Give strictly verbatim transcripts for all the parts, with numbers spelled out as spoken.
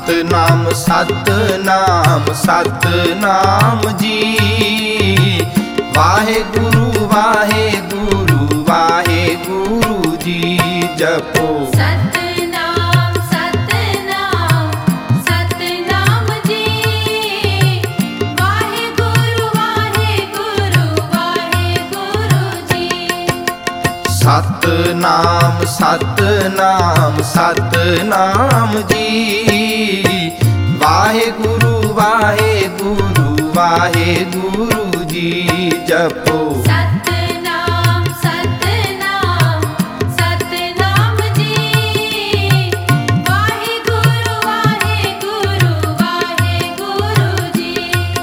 सतनाम सतनाम सतनाम जी। वाहे गुरु वाहे गुरु वाहे गुरु जी। जपो सतनाम सतनाम सतनाम जी। वाहे गुरु वाहे गुरु वाहे गुरु जी। सतनाम सतनाम सतनाम जी। वाहे गुरु वाहे गुरु वाहे गुरु जी। जपो सतनाम सतनाम सतनाम जी। वाहे गुरु वाहे गुरु वाहे गुरु जी।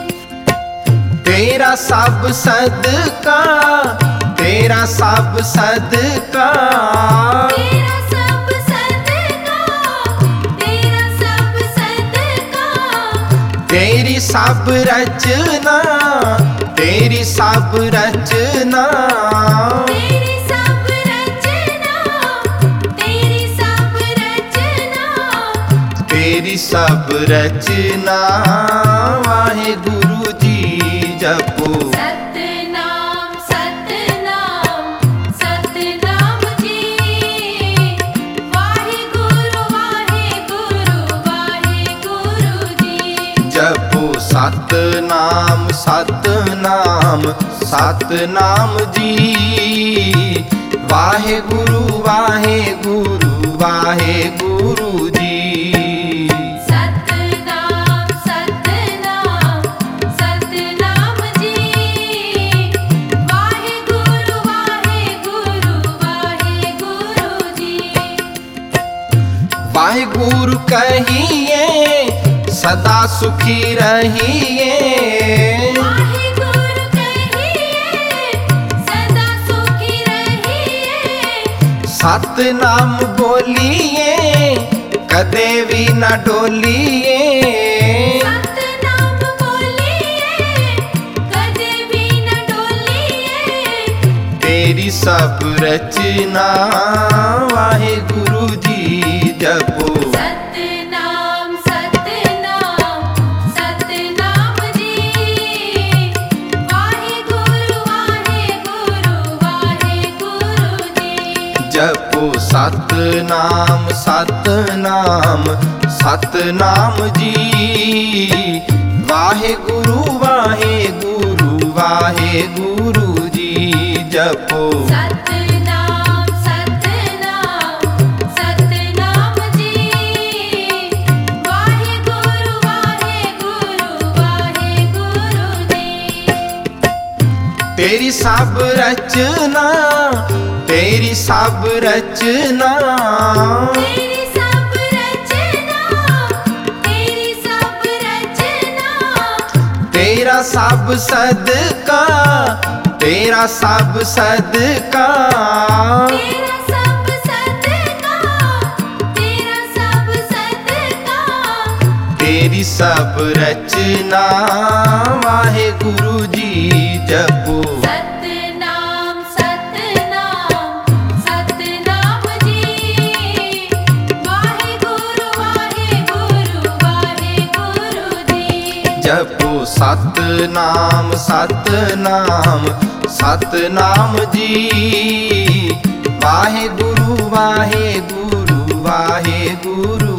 तेरा सब सदका तेरा सब सदका। तेरा सब सदका तेरा सब सदका। तेरी सब रचना तेरी सब रचना। तेरी सब रचना तेरी सब रचना। तेरी सब रचना। वाहे गुरु जी। जपो सतनाम सतनाम सतनाम जी। वाहे गुरु वाहे गुरु वाहे गुरु जी। जपो सतनाम सतनाम सतनाम जी। वाहे गुरु वाहे गुरु वाहे गुरु जी। सतनाम सतनाम सतनाम जी। वाहे गुरु वाहे गुरु वाहे गुरु जी। वाहे गुरु कहिए सदा सुखी रहिए। वाहे गुरु कहिए सदा सुखी रहिए। सतनाम बोलिए कदे भी न डोलिए। सतनाम बोलिए कदे भी न डोलिए। तेरी सब रचना। वाहे गुरु जी। जपो सतनाम सतनाम सतनाम जी। वाहे गुरु वाहे गुरु वाहे गुरु जी। जपो सतनाम सतनाम सतनाम जी। वाहे गुरु वाहे गुरु वाहे गुरु जी। जपो सतनाम सतनाम सतनाम जी। वाहे गुरु वाहे गुरु वाहे गुरु जी। तेरी सब रचना तेरी सब रचना। तेरी सब रचना तेरी सब रचना। तेरा सब सदका तेरा सब सदका। तेरा सब सदका तेरा सब सदका। तेरी सब रचना। वाहे गुरु जी। जपो सतनाम सतनाम सतनाम जी। वाहे गुरु वाहे गुरु वाहे गुरु जी। जपो सतनाम सतनाम सतनाम जी। वाहे गुरु वाहे गुरु वाहे गुरु